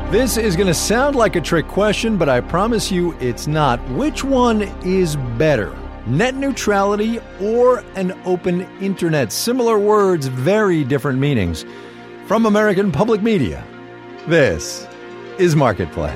This is going to sound like a trick question, but I promise you it's not. Which one is better? Net neutrality or an open internet? Similar words, very different meanings. From American Public Media, this is Marketplace.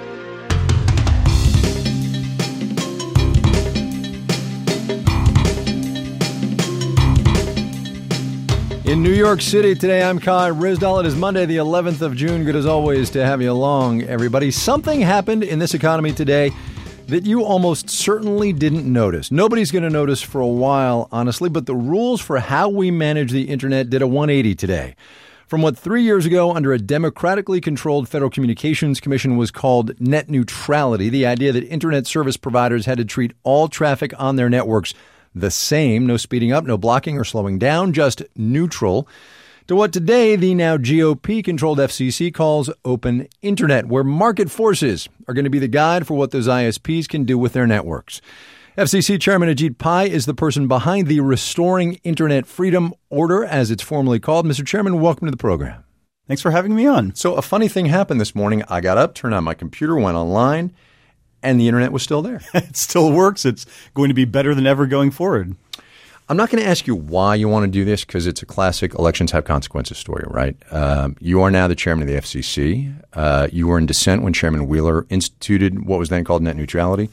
In New York City today, I'm Kai Ryssdal. It is Monday, the 11th of June. Good as always to have you along, everybody. Something happened in this economy today that you almost certainly didn't notice. Nobody's going to notice for a while, honestly, but the rules for how we manage the internet did a 180 today. From what 3 years ago, under a democratically controlled Federal Communications Commission, was called net neutrality, the idea that internet service providers had to treat all traffic on their networks the same, no speeding up, no blocking or slowing down, just neutral, to what today the now GOP-controlled FCC calls open internet, where market forces are going to be the guide for what those ISPs can do with their networks. FCC Chairman Ajit Pai is the person behind the Restoring Internet Freedom Order, as it's formally called. Mr. Chairman, welcome to the program. Thanks for having me on. So a funny thing happened this morning. I got up, turned on my computer, went online, and the internet was still there. It still works. It's going to be better than ever going forward. I'm not going to ask you why you want to do this, because it's a classic elections have consequences story, right? You are now the chairman of the FCC. You were in dissent when Chairman Wheeler instituted what was then called net neutrality.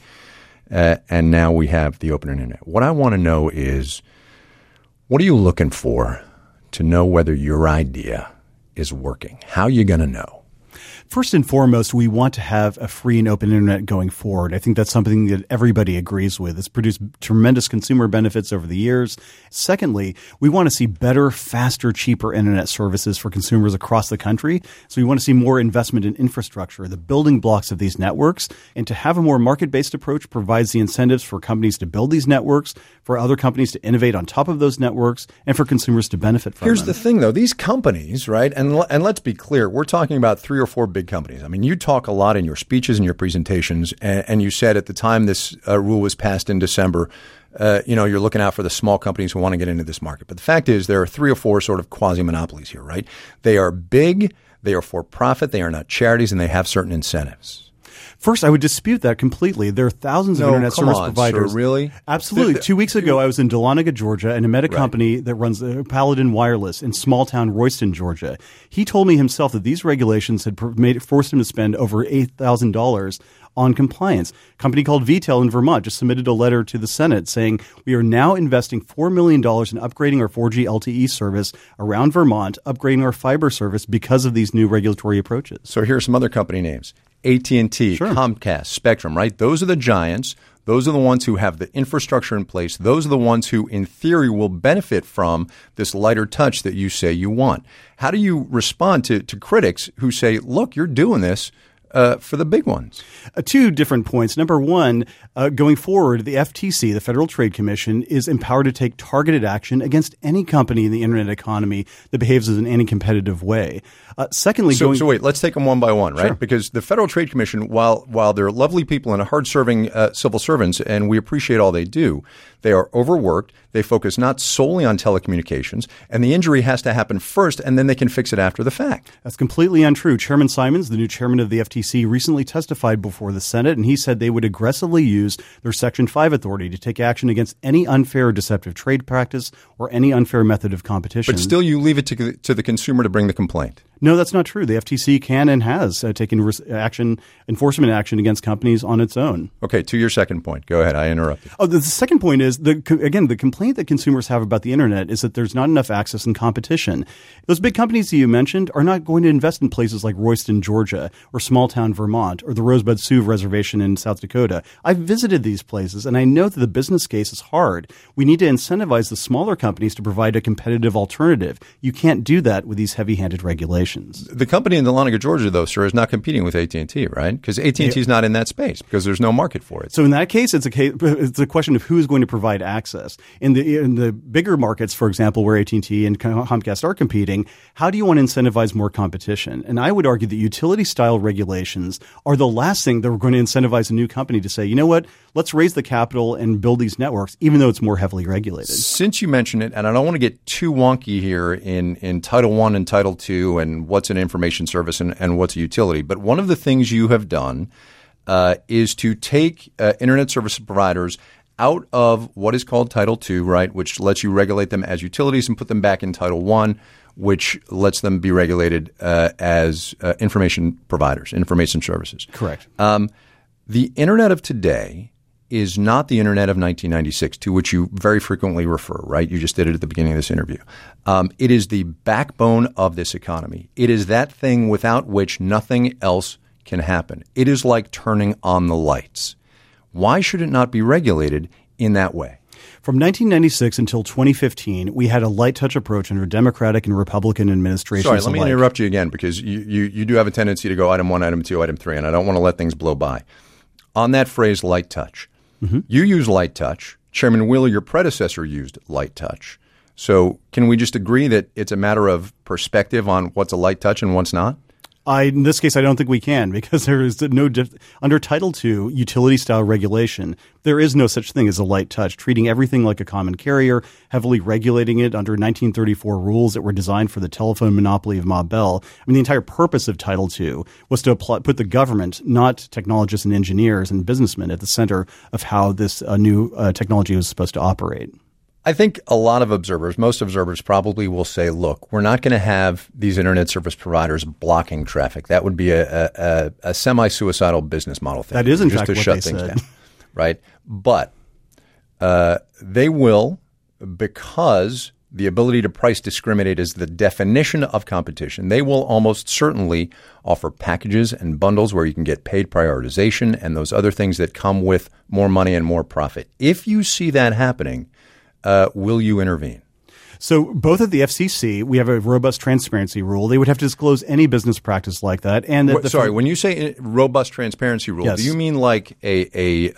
And now we have the open internet. What I want to know is, what are you looking for to know whether your idea is working? How are you going to know? First and foremost, we want to have a free and open internet going forward. I think that's something that everybody agrees with. It's produced tremendous consumer benefits over the years. Secondly, we want to see better, faster, cheaper internet services for consumers across the country. So we want to see more investment in infrastructure, the building blocks of these networks. And to have a more market-based approach provides the incentives for companies to build these networks, for other companies to innovate on top of those networks, and for consumers to benefit from them. Here's the thing, though. These companies, right, and let's be clear, we're talking about 3 or 4 big companies. I mean, you talk a lot in your speeches and your presentations, and you said at the time this rule was passed in December, you're looking out for the small companies who want to get into this market. But the fact is there are 3 or 4 sort of quasi-monopolies here, right? They are big, they are for-profit, they are not charities, and they have certain incentives. First, I would dispute that completely. There are thousands of internet service providers. Sir, really? Absolutely. 2 weeks ago, I was in Dahlonega, Georgia, and I met a company that runs Paladin Wireless in small-town Royston, Georgia. He told me himself that these regulations had forced him to spend over $8,000 on compliance. A company called VTEL in Vermont just submitted a letter to the Senate saying, we are now investing $4 million in upgrading our 4G LTE service around Vermont, upgrading our fiber service because of these new regulatory approaches. So here are some other company names. AT&T, sure. Comcast, Spectrum, right? Those are the giants. Those are the ones who have the infrastructure in place. Those are the ones who, in theory, will benefit from this lighter touch that you say you want. How do you respond to critics who say, look, you're doing this for the big ones? 2 different points. Number one, going forward, the FTC, the Federal Trade Commission, is empowered to take targeted action against any company in the internet economy that behaves in an anti-competitive way. Secondly, so wait, let's take them one by one, right? Sure. Because the Federal Trade Commission, while they're lovely people and hard-serving civil servants, and we appreciate all they do, they are overworked. They focus not solely on telecommunications, and the injury has to happen first, and then they can fix it after the fact. That's completely untrue. Chairman Simons, the new chairman of the FTC, recently testified before the Senate, and he said they would aggressively use their Section 5 authority to take action against any unfair or deceptive trade practice or any unfair method of competition. But still, you leave it to the consumer to bring the complaint. No, that's not true. The FTC can and has taken enforcement action against companies on its own. Okay, to your second point. Go ahead. I interrupted. Oh, the second point is, the complaint that consumers have about the internet is that there's not enough access and competition. Those big companies that you mentioned are not going to invest in places like Royston, Georgia, or small-town Vermont, or the Rosebud Sioux Reservation in South Dakota. I've visited these places, and I know that the business case is hard. We need to incentivize the smaller companies to provide a competitive alternative. You can't do that with these heavy-handed regulations. The company in Dahlonega, Georgia, though, sir, is not competing with AT&T, right? Because AT&T is not in that space because there's no market for it. So in that case, it's a question of who is going to provide access. In the bigger markets, for example, where AT&T and Comcast are competing, how do you want to incentivize more competition? And I would argue that utility-style regulations are the last thing that we're going to incentivize a new company to say, you know what, let's raise the capital and build these networks, even though it's more heavily regulated. Since you mentioned it, and I don't want to get too wonky here in Title I and Title II and and what's an information service and what's a utility. But one of the things you have done is to take internet service providers out of what is called Title II, right, which lets you regulate them as utilities, and put them back in Title I, which lets them be regulated as information providers, information services. Correct. The internet of today is not the internet of 1996, to which you very frequently refer, right? You just did it at the beginning of this interview. It is the backbone of this economy. It is that thing without which nothing else can happen. It is like turning on the lights. Why should it not be regulated in that way? From 1996 until 2015, we had a light touch approach under Democratic and Republican administrations. Sorry, let me interrupt you again, because you do have a tendency to go item 1, item 2, item 3, and I don't want to let things blow by. On that phrase, light touch, you use light touch. Chairman Wheeler, your predecessor, used light touch. So can we just agree that it's a matter of perspective on what's a light touch and what's not? In this case, I don't think we can, because there is under Title II utility-style regulation, there is no such thing as a light touch, treating everything like a common carrier, heavily regulating it under 1934 rules that were designed for the telephone monopoly of Ma Bell. I mean, the entire purpose of Title II was to put the government, not technologists and engineers and businessmen, at the center of how this new technology was supposed to operate. I think a lot of observers, most observers probably will say, look, we're not going to have these internet service providers blocking traffic. That would be a semi-suicidal business model thing. That is, in just fact, to what shut they things said. down, right? But they will, because the ability to price discriminate is the definition of competition. They will almost certainly offer packages and bundles where you can get paid prioritization and those other things that come with more money and more profit. If you see that happening, will you intervene? So both at the FCC, we have a robust transparency rule. They would have to disclose any business practice like that. And when you say robust transparency rule, yes. Do you mean like a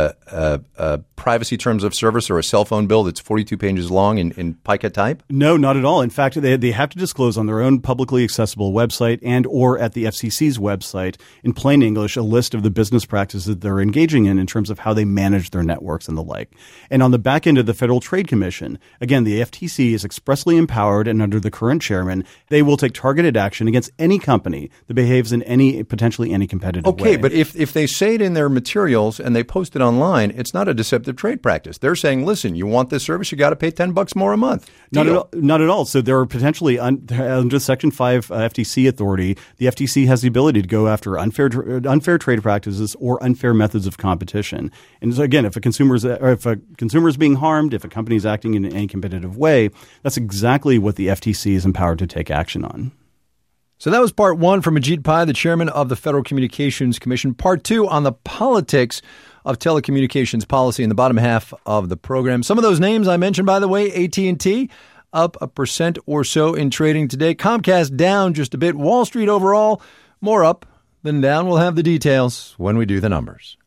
privacy terms of service or a cell phone bill that's 42 pages long in pica type? No, not at all. In fact, they have to disclose on their own publicly accessible website and or at the FCC's website, in plain English, a list of the business practices that they're engaging in terms of how they manage their networks and the like. And on the back end of the Federal Trade Commission, again, the FTC is expressly empowered, and under the current chairman, they will take targeted action against any company that behaves in any potentially anti-competitive way. Okay, but if they say it in their materials and they post it online, it's not a deceptive trade practice. They're saying, listen, you want this service, you got to pay $10 more a month. Not at all. So there are potentially under Section 5 FTC authority, the FTC has the ability to go after unfair trade practices or unfair methods of competition. And so again, if a consumer is being harmed, if a company is acting in an anti-competitive way, that's exactly what the FTC is empowered to take action on. So that was part one from Ajit Pai, the chairman of the Federal Communications Commission. Part two on the politics of telecommunications policy in the bottom half of the program. Some of those names I mentioned, by the way, AT&T up 1% or so in trading today. Comcast down just a bit. Wall Street overall more up than down. We'll have the details when we do the numbers.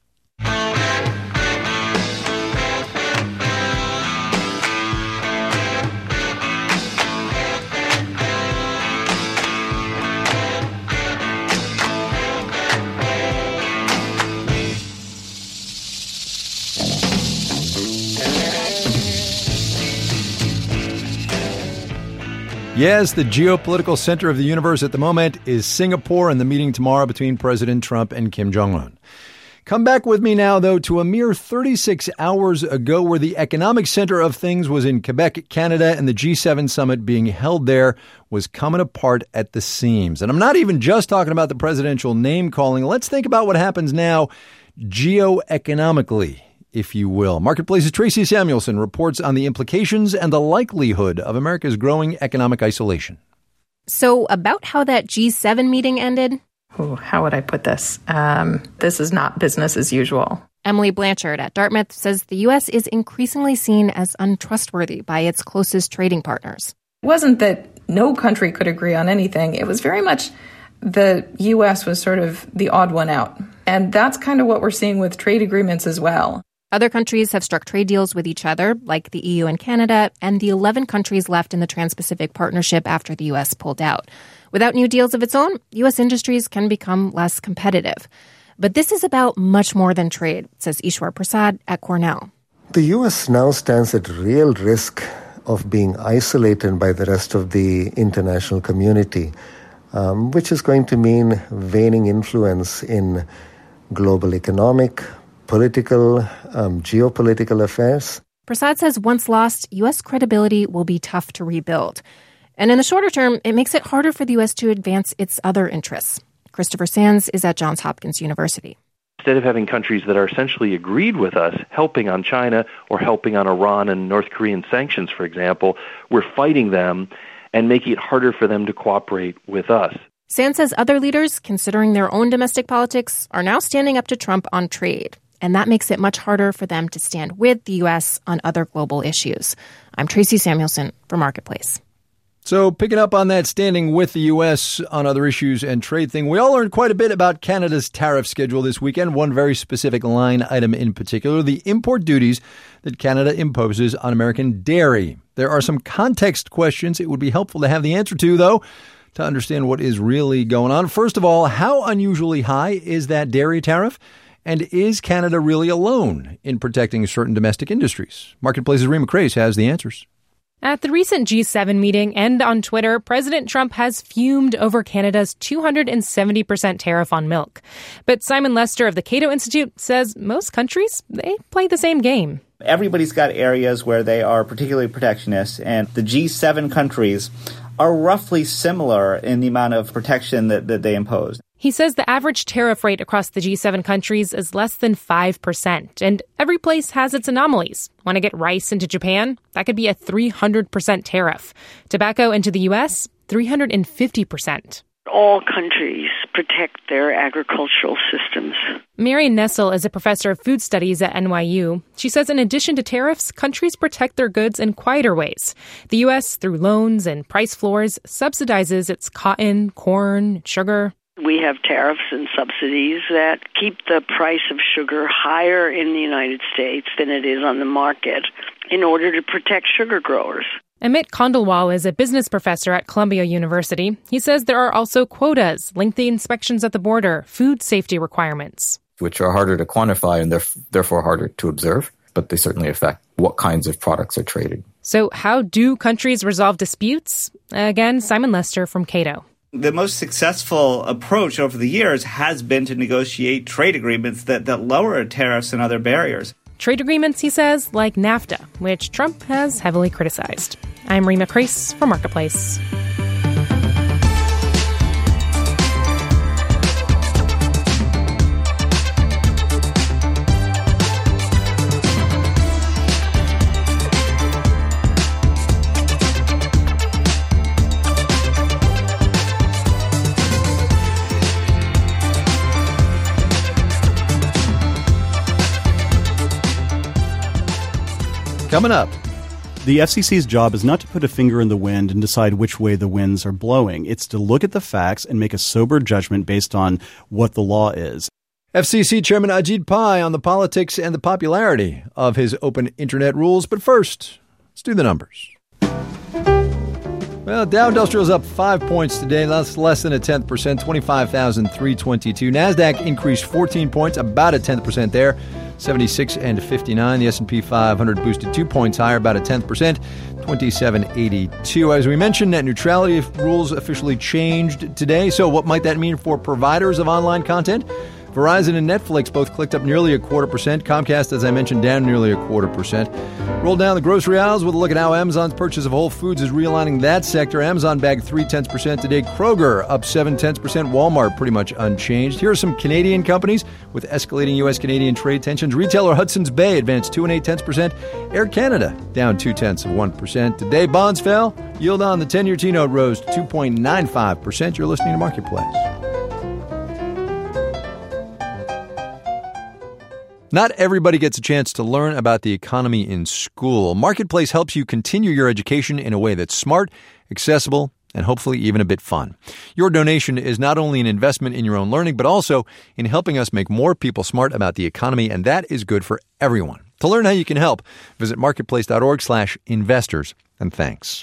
Yes, the geopolitical center of the universe at the moment is Singapore, and the meeting tomorrow between President Trump and Kim Jong-un. Come back with me now, though, to a mere 36 hours ago, where the economic center of things was in Quebec, Canada, and the G7 summit being held there was coming apart at the seams. And I'm not even just talking about the presidential name-calling. Let's think about what happens now geoeconomically, if you will. Marketplace's Tracy Samuelson reports on the implications and the likelihood of America's growing economic isolation. So about how that G7 meeting ended? Ooh, how would I put this? This is not business as usual. Emily Blanchard at Dartmouth says the U.S. is increasingly seen as untrustworthy by its closest trading partners. It wasn't that no country could agree on anything. It was very much the U.S. was sort of the odd one out. And that's kind of what we're seeing with trade agreements as well. Other countries have struck trade deals with each other, like the EU and Canada, and the 11 countries left in the Trans-Pacific Partnership after the U.S. pulled out. Without new deals of its own, U.S. industries can become less competitive. But this is about much more than trade, says Ishwar Prasad at Cornell. The U.S. now stands at real risk of being isolated by the rest of the international community. which is going to mean waning influence in global economic, political, geopolitical affairs. Prasad says once lost, U.S. credibility will be tough to rebuild. And in the shorter term, it makes it harder for the U.S. to advance its other interests. Christopher Sands is at Johns Hopkins University. Instead of having countries that are essentially agreed with us, helping on China or helping on Iran and North Korean sanctions, for example, we're fighting them and making it harder for them to cooperate with us. Sands says other leaders, considering their own domestic politics, are now standing up to Trump on trade. And that makes it much harder for them to stand with the U.S. on other global issues. I'm Tracy Samuelson for Marketplace. So picking up on that standing with the U.S. on other issues and trade thing, we all learned quite a bit about Canada's tariff schedule this weekend. One very specific line item in particular, the import duties that Canada imposes on American dairy. There are some context questions it would be helpful to have the answer to, though, to understand what is really going on. First of all, how unusually high is that dairy tariff? And is Canada really alone in protecting certain domestic industries? Marketplace's Rima Crace has the answers. At the recent G7 meeting and on Twitter, President Trump has fumed over Canada's 270% tariff on milk. But Simon Lester of the Cato Institute says most countries, they play the same game. Everybody's got areas where they are particularly protectionist, and the G7 countries are roughly similar in the amount of protection that they impose. He says the average tariff rate across the G7 countries is less than 5%, and every place has its anomalies. Want to get rice into Japan? That could be a 300% tariff. Tobacco into the U.S., 350%. All countries protect their agricultural systems. Marion Nessel is a professor of food studies at NYU. She says in addition to tariffs, countries protect their goods in quieter ways. The U.S., through loans and price floors, subsidizes its cotton, corn, sugar. We have tariffs and subsidies that keep the price of sugar higher in the United States than it is on the market in order to protect sugar growers. Amit Khandelwal is a business professor at Columbia University. He says there are also quotas, lengthy inspections at the border, food safety requirements, which are harder to quantify and therefore harder to observe, but they certainly affect what kinds of products are traded. So how do countries resolve disputes? Again, Simon Lester from Cato. The most successful approach over the years has been to negotiate trade agreements that lower tariffs and other barriers. Trade agreements, he says, like NAFTA, which Trump has heavily criticized. I'm Rima Crace for Marketplace. Coming up. The FCC's job is not to put a finger in the wind and decide which way the winds are blowing. It's to look at the facts and make a sober judgment based on what the law is. FCC Chairman Ajit Pai on the politics and the popularity of his open internet rules. But first, let's do the numbers. Well, Dow Industrial is up 5 points today. That's less than a 10%, 25,322. NASDAQ increased 14 points, about a 10% there, 76 and 59. The S&P 500 boosted 2 points higher, about a 10%, 2782. As we mentioned, net neutrality rules officially changed today. So what might that mean for providers of online content? Verizon and Netflix both clicked up nearly 0.25%. Comcast, as I mentioned, down nearly 0.25%. Roll down the grocery aisles with a look at how Amazon's purchase of Whole Foods is realigning that sector. Amazon bagged 0.3% today. Kroger up 0.7%. Walmart pretty much unchanged. Here are some Canadian companies with escalating U.S.-Canadian trade tensions. Retailer Hudson's Bay advanced 2 0.8%. Air Canada down 0.2%. Today, bonds fell. Yield on the 10-year T-note rose to 2.95%. You're listening to Marketplace. Not everybody gets a chance to learn about the economy in school. Marketplace helps you continue your education in a way that's smart, accessible, and hopefully even a bit fun. Your donation is not only an investment in your own learning, but also in helping us make more people smart about the economy, and that is good for everyone. To learn how you can help, visit marketplace.org/investors, and thanks.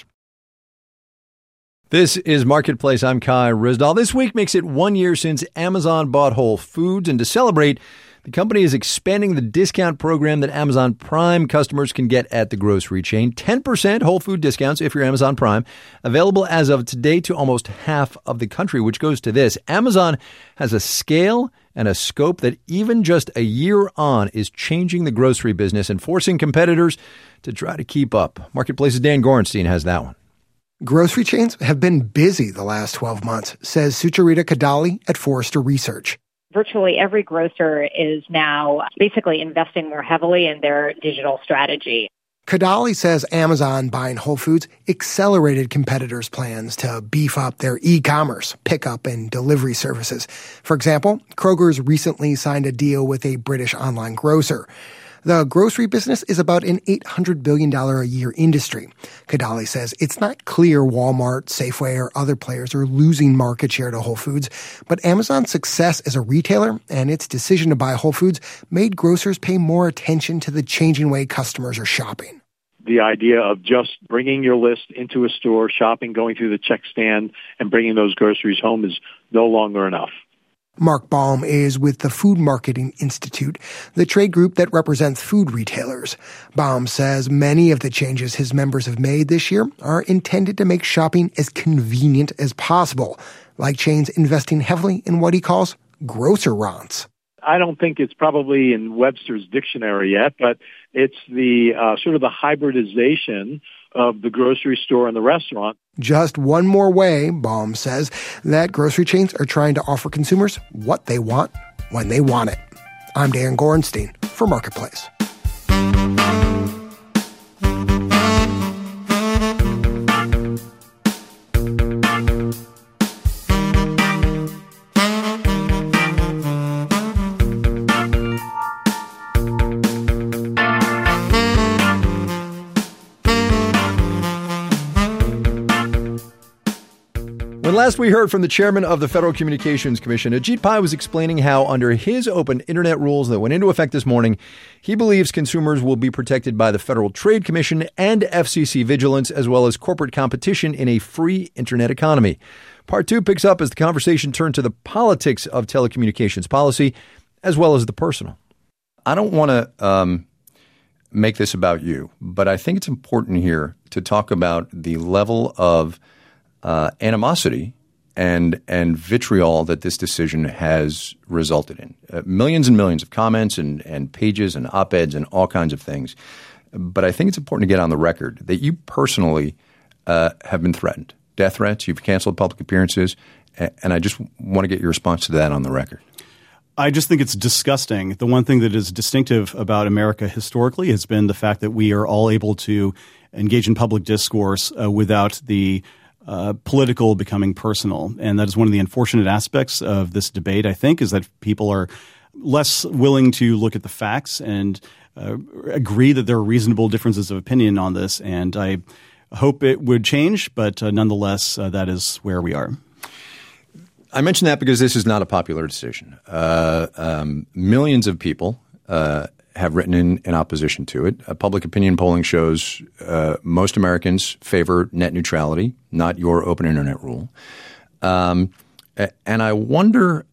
This is Marketplace. I'm Kai Ryssdal. This week makes it 1 year since Amazon bought Whole Foods, and to celebrate, The company is expanding the discount program that Amazon Prime customers can get at the grocery chain. 10% whole food discounts if you're Amazon Prime. Available as of today to almost half of the country, which goes to this. Amazon has a scale and a scope that even just a year on is changing the grocery business and forcing competitors to try to keep up. Marketplace's Dan Gorenstein has that one. Grocery chains have been busy the last 12 months, says Sucharita Kadali at Forrester Research. Virtually every grocer is now basically investing more heavily in their digital strategy. Kadali says Amazon buying Whole Foods accelerated competitors' plans to beef up their e-commerce, pickup, and delivery services. For example, Kroger's recently signed a deal with a British online grocer. The grocery business is about an $800 billion a year industry. Kadali says it's not clear Walmart, Safeway, or other players are losing market share to Whole Foods, but Amazon's success as a retailer and its decision to buy Whole Foods made grocers pay more attention to the changing way customers are shopping. The idea of just bringing your list into a store, shopping, going through the check stand, and bringing those groceries home is no longer enough. Mark Baum is with the Food Marketing Institute, the trade group that represents food retailers. Baum says many of the changes his members have made this year are intended to make shopping as convenient as possible, like chains investing heavily in what he calls grocerants. I don't think it's probably in Webster's dictionary yet, but it's the sort of the hybridization of the grocery store and the restaurant. Just one more way, Baum says, that grocery chains are trying to offer consumers what they want when they want it. I'm Dan Gorenstein for Marketplace. When last we heard from the chairman of the Federal Communications Commission, Ajit Pai was explaining how under his open internet rules that went into effect this morning, he believes consumers will be protected by the Federal Trade Commission and FCC vigilance, as well as corporate competition in a free internet economy. Part 2 picks up as the conversation turned to the politics of telecommunications policy, as well as the personal. I don't want to make this about you, but I think it's important here to talk about the level of animosity and vitriol that this decision has resulted in. Millions and millions of comments and pages and op-eds and all kinds of things. But I think it's important to get on the record that you personally have been threatened. Death threats, you've canceled public appearances, and I just want to get your response to that on the record. I just think it's disgusting. The one thing that is distinctive about America historically has been the fact that we are all able to engage in public discourse without the political becoming personal. And that is one of the unfortunate aspects of this debate, I think, is that people are less willing to look at the facts and agree that there are reasonable differences of opinion on this. And I hope it would change, but nonetheless, that is where we are. I mention that because this is not a popular decision. Millions of people have written in opposition to it. Public opinion polling shows most Americans favor net neutrality, not your open internet rule. And I wonder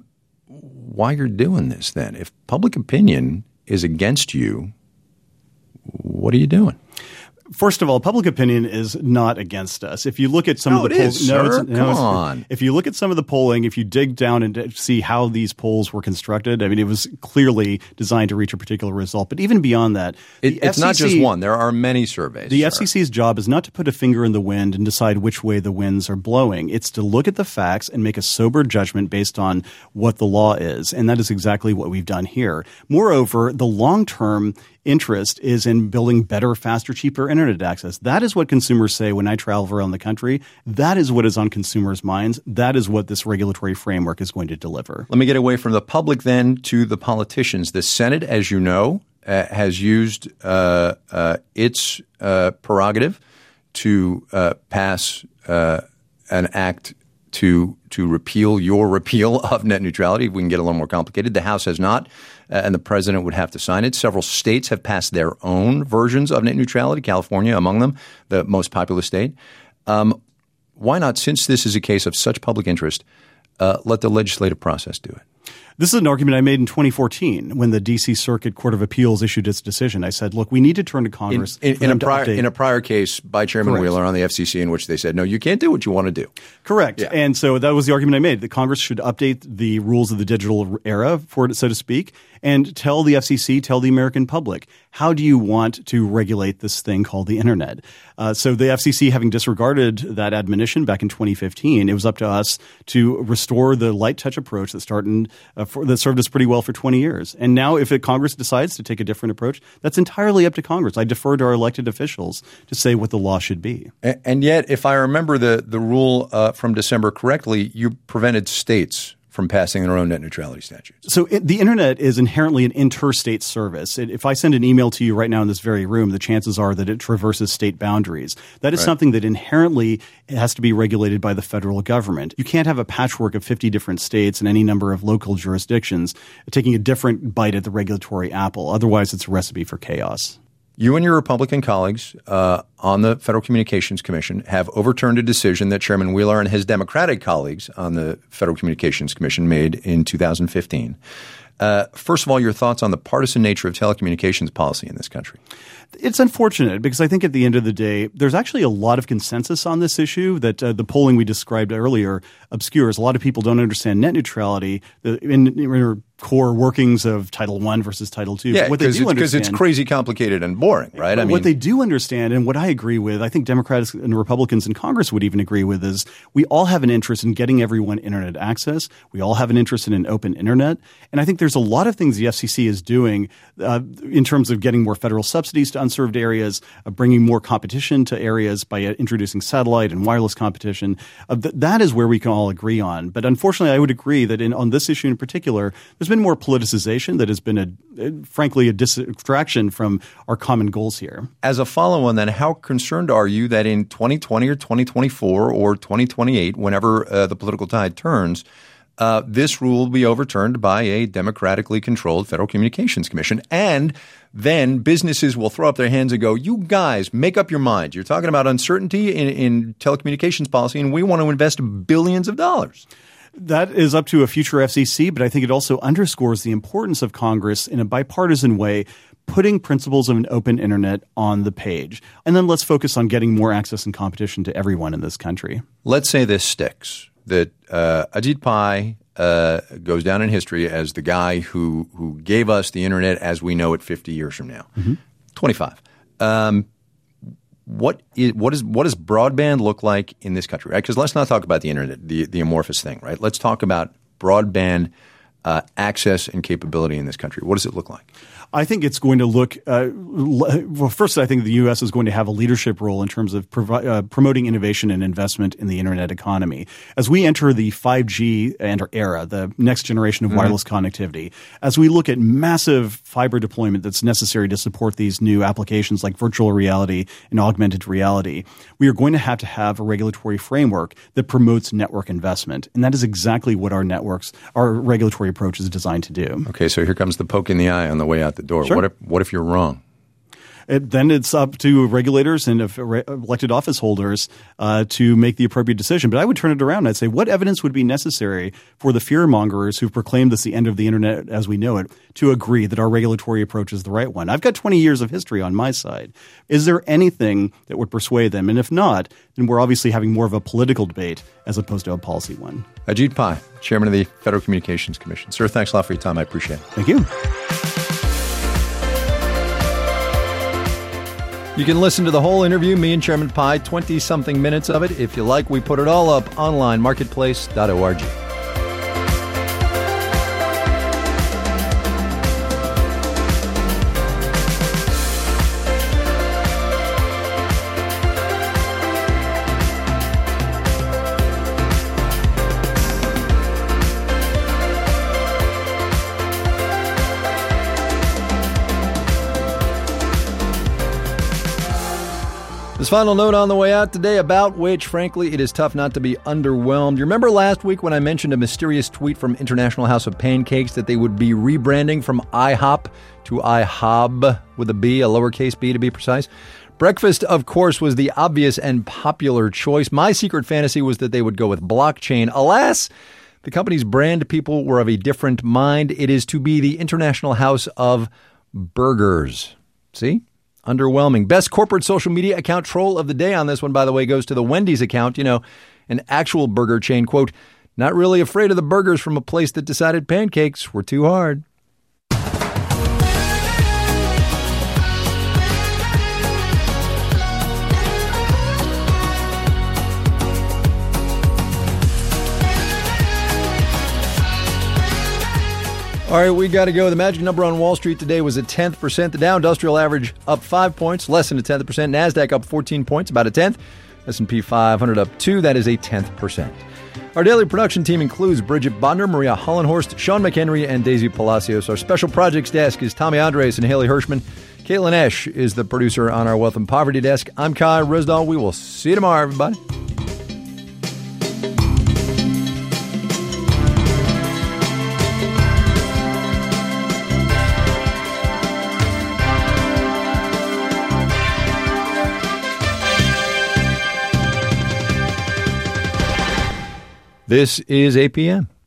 why you're doing this then. If public opinion is against you, what are you doing? First of all, public opinion is not against us. If you look at some of the polls, come on. If you look at some of the polling, if you dig down and see how these polls were constructed, I mean, it was clearly designed to reach a particular result. But even beyond that, it's not just one. There are many surveys. The FCC's job is not to put a finger in the wind and decide which way the winds are blowing. It's to look at the facts and make a sober judgment based on what the law is. And that is exactly what we've done here. Moreover, the long-term interest is in building better, faster, cheaper internet access. That is what consumers say when I travel around the country. That is what is on consumers' minds. That is what this regulatory framework is going to deliver. Let me get away from the public then to the politicians. The Senate, as you know, has used its prerogative to pass an act to repeal your repeal of net neutrality. We can get a little more complicated. The House has not, and the president would have to sign it. Several states have passed their own versions of net neutrality, California among them, the most populous state. Why not, since this is a case of such public interest, let the legislative process do it? This is an argument I made in 2014 when the D.C. Circuit Court of Appeals issued its decision. I said, look, we need to turn to Congress. In a prior case by Chairman Correct. Wheeler on the FCC in which they said, no, you can't do what you want to do. Correct. Yeah. And so that was the argument I made, that Congress should update the rules of the digital era, so to speak, and tell the FCC, tell the American public, how do you want to regulate this thing called the Internet? So the FCC, having disregarded that admonition back in 2015, it was up to us to restore the light touch approach that served us pretty well for 20 years. And now if Congress decides to take a different approach, that's entirely up to Congress. I defer to our elected officials to say what the law should be. And yet, if I remember the rule from December correctly, you prevented states from passing their own net neutrality statutes. So the Internet is inherently an interstate service. If I send an email to you right now in this very room, the chances are that it traverses state boundaries. That is something that inherently has to be regulated by the federal government. You can't have a patchwork of 50 different states and any number of local jurisdictions taking a different bite at the regulatory apple. Otherwise, it's a recipe for chaos. You and your Republican colleagues on the Federal Communications Commission have overturned a decision that Chairman Wheeler and his Democratic colleagues on the Federal Communications Commission made in 2015. First of all, your thoughts on the partisan nature of telecommunications policy in this country. It's unfortunate because I think at the end of the day, there's actually a lot of consensus on this issue that the polling we described earlier obscures. A lot of people don't understand net neutrality, the inner core workings of Title I versus Title II. Yeah, because it's crazy complicated and boring, right? I mean, what they do understand and what I agree with, I think Democrats and Republicans in Congress would even agree with, is we all have an interest in getting everyone Internet access. We all have an interest in an open Internet. And I think there's a lot of things the FCC is doing in terms of getting more federal subsidies to unserved areas, bringing more competition to areas by introducing satellite and wireless competition. That is where we can all agree on. But unfortunately, I would agree that on this issue in particular, there's been more politicization that has been, frankly, a distraction from our common goals here. As a follow-on then, how concerned are you that in 2020 or 2024 or 2028, whenever the political tide turns, this rule will be overturned by a democratically controlled Federal Communications Commission, and then businesses will throw up their hands and go, you guys, make up your mind. You're talking about uncertainty in telecommunications policy, and we want to invest billions of dollars. That is up to a future FCC, but I think it also underscores the importance of Congress in a bipartisan way putting principles of an open Internet on the page. And then let's focus on getting more access and competition to everyone in this country. Let's say this sticks, that Ajit Pai goes down in history as the guy who gave us the Internet as we know it 50 years from now, 25. What does broadband look like in this country, right? Because let's not talk about the Internet, the amorphous thing, right? Let's talk about broadband access and capability in this country. What does it look like? I think it's going to look well, first, I think the U.S. is going to have a leadership role in terms of promoting innovation and investment in the Internet economy. As we enter the 5G era, the next generation of wireless connectivity, as we look at massive fiber deployment that's necessary to support these new applications like virtual reality and augmented reality, we are going to have a regulatory framework that promotes network investment. And that is exactly what our regulatory approach is designed to do. Okay, so here comes the poke in the eye on the way out the door. Sure. What if you're wrong? Then it's up to regulators and elected office holders to make the appropriate decision. But I would turn it around and I'd say, what evidence would be necessary for the fearmongers who've proclaimed this the end of the Internet as we know it to agree that our regulatory approach is the right one? I've got 20 years of history on my side. Is there anything that would persuade them? And if not, then we're obviously having more of a political debate as opposed to a policy one. Ajit Pai, Chairman of the Federal Communications Commission. Sir, thanks a lot for your time. I appreciate it. Thank you. You can listen to the whole interview, me and Chairman Pai, 20-something minutes of it. If you like, we put it all up online, marketplace.org. This final note on the way out today, about which, frankly, it is tough not to be underwhelmed. You remember last week when I mentioned a mysterious tweet from International House of Pancakes that they would be rebranding from IHOP to IHOB with a B, a lowercase b to be precise? Breakfast, of course, was the obvious and popular choice. My secret fantasy was that they would go with blockchain. Alas, the company's brand people were of a different mind. It is to be the International House of Burgers. See? Underwhelming. Best corporate social media account troll of the day on this one, by the way, goes to the Wendy's account, an actual burger chain. Quote, not really afraid of the burgers from a place that decided pancakes were too hard. All right, we got to go. The magic number on Wall Street today was a 10%. The Dow Industrial Average up 5 points, less than a 10th percent. NASDAQ up 14 points, about a 10th. S&P 500 up 2, that is a 10th percent. Our daily production team includes Bridget Bodner, Maria Hollenhorst, Sean McHenry, and Daisy Palacios. Our special projects desk is Tommy Andres and Haley Hirschman. Caitlin Esch is the producer on our Wealth and Poverty desk. I'm Kai Ryssdal. We will see you tomorrow, everybody. This is APM.